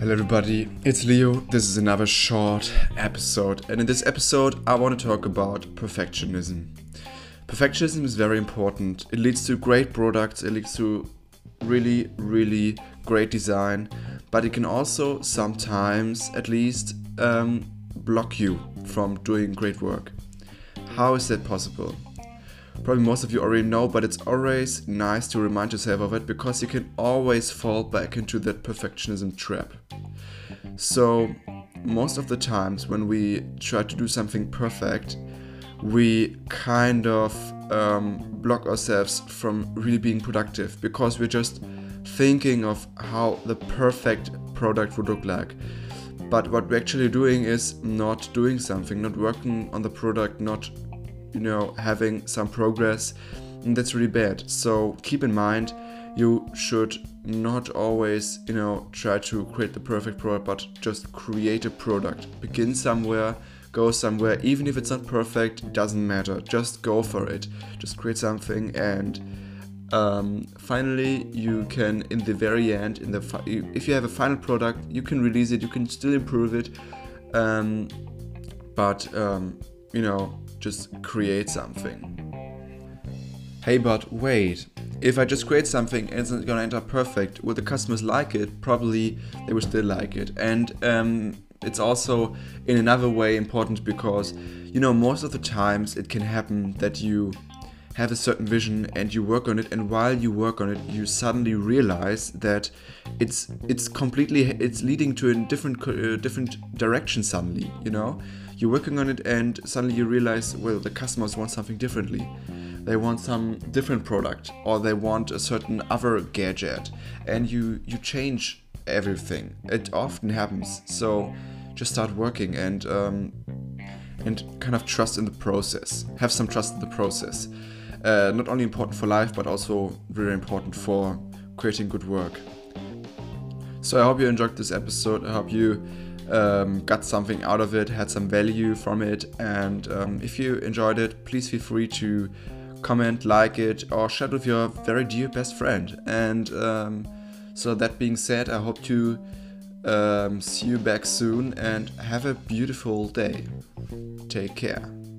Hello everybody, it's Leo. This is another short episode, and in this episode I want to talk about perfectionism. Perfectionism is very important. It leads to great products, it leads to really great design, but it can also sometimes at least block you from doing great work. How is that possible? Probably most of you already know, but it's always nice to remind yourself of it because you can always fall back into that perfectionism trap. So, most of the times when we try to do something perfect, we kind of block ourselves from really being productive because we're just thinking of how the perfect product would look like. But what we're actually doing is not doing something, not working on the product, not having some progress, and that's really bad. So keep in mind, you should not always, try to create the perfect product, but just create a product. Begin somewhere, go somewhere, even if it's not perfect, it doesn't matter. Just go for it. Just create something, and finally, you can, in the very end, if you have a final product, you can release it. You can still improve it, but just create something. Hey, but wait, if I just create something and it's not gonna end up perfect, will the customers like it? Probably they will still like it. And it's also in another way important because, most of the times it can happen that you have a certain vision and you work on it, and while you work on it, you suddenly realize that it's leading to a different direction suddenly, You're working on it and suddenly you realize, well, the customers want something differently. They want some different product, or they want a certain other gadget, and you change everything. It often happens. So just start working and kind of trust in the process. Have some trust in the process. Not only important for life, but also very important for creating good work. So I hope you enjoyed this episode. I hope you got something out of it, had some value from it, and if you enjoyed it, please feel free to comment, like it, or share it with your very dear best friend. And so that being said, I hope to see you back soon, and have a beautiful day. Take care.